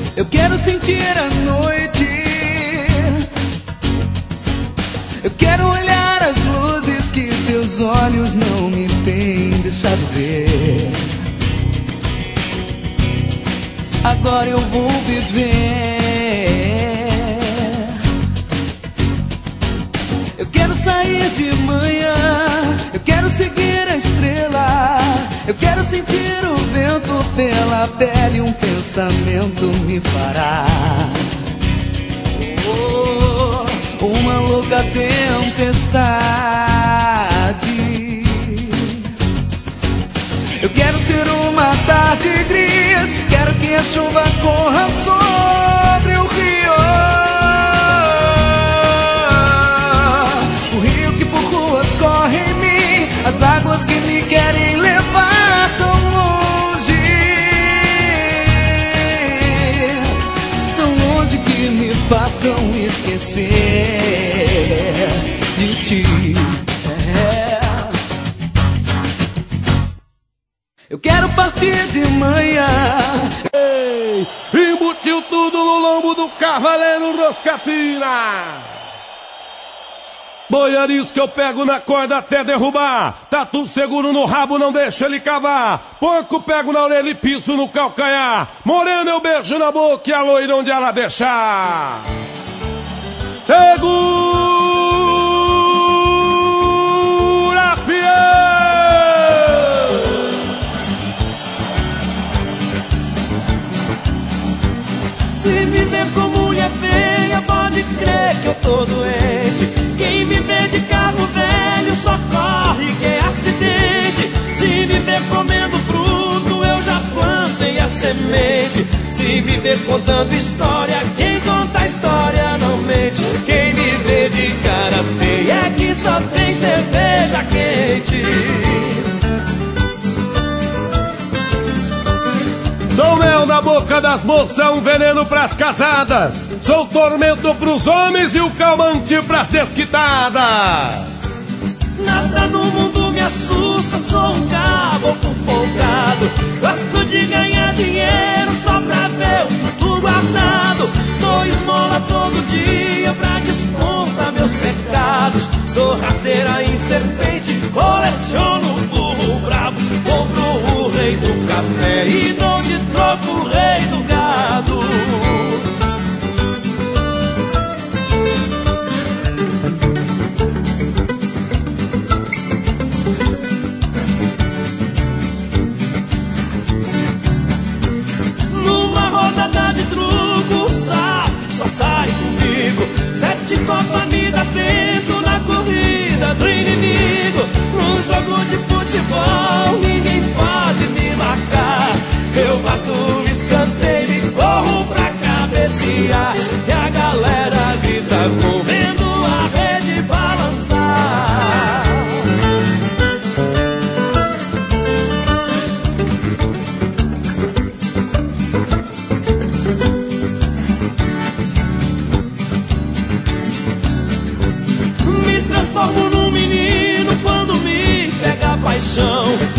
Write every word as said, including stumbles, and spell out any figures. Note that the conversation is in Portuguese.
Eu quero sentir a noite, eu quero olhar as luzes que teus olhos não me têm deixado ver. Agora eu vou viver. Eu quero sair de manhã, eu quero seguir a estrela, eu quero sentir o vento pela pele, um pensamento me fará oh, uma louca tempestade. Eu quero ser uma tarde gris, quero que a chuva corra sobre o rio, o rio que por ruas corre em mim, as águas que me querem levar tão longe, tão longe que me façam esquecer de ti. É. Eu quero partir de manhã. Ei, embutiu tudo no lombo do cavaleiro Rosca Fina. Boiarisco que eu pego na corda até derrubar. Tatu seguro no rabo, não deixa ele cavar. Porco pego na orelha e piso no calcanhar. Morena eu beijo na boca e a loira onde ela deixar. Segura, fiel. Se me ver com mulher feia, pode crer que eu tô doente. Quem me vê de carro velho só corre que é acidente. Se me ver comendo fruto, eu já plantei a semente. Se me ver contando história, quem conta a história não mente. Quem me vê de cara feia é que só tem cerveja quente. Sou mel na boca das moças, um veneno pras casadas. Sou tormento pros homens e o calmante pras desquitadas. Nada no mundo me assusta, sou um caboclo folgado. Gosto de ganhar dinheiro só pra ver o futuro guardado. Dou esmola todo dia pra descontar meus pecados. Dou rasteira em serpente, coleciono burro brabo. Compro o rei do café e dou de troco o rei do gado. Numa rodada de truco, sabe, só sai comigo. Sete copas me dá vento na corrida do inimigo. Num jogo de futebol ninguém pode me marcar. Eu bato o escanteio e corro pra cabecear. E a galera grita correndo a rede balançar. Me transformo num menino quando me pega a paixão.